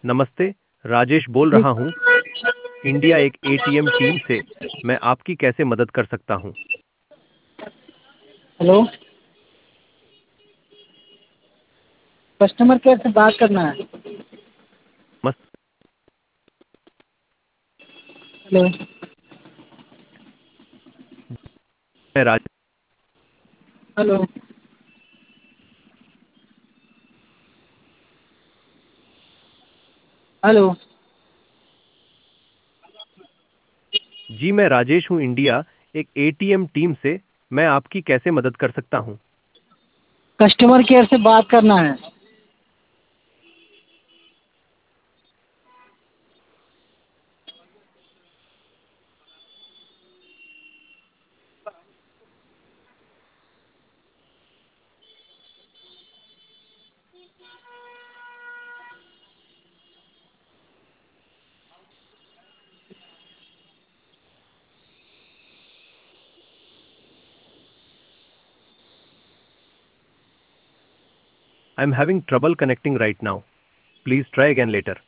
नमस्ते। राजेश बोल जी। रहा हूँ। इंडिया एक एटीएम टीम से। मैं आपकी कैसे मदद कर सकता हूँ? हेलो। कस्टमर केयर से बात करना है। मस्त। हेलो। मैं राज हेलो। हेलो। जी, मैं राजेश हूँ। इंडिया एक एटीएम टीम से। मैं आपकी कैसे मदद कर सकता हूँ? कस्टमर केयर से बात करना है। I am having trouble connecting right now. Please try again letter.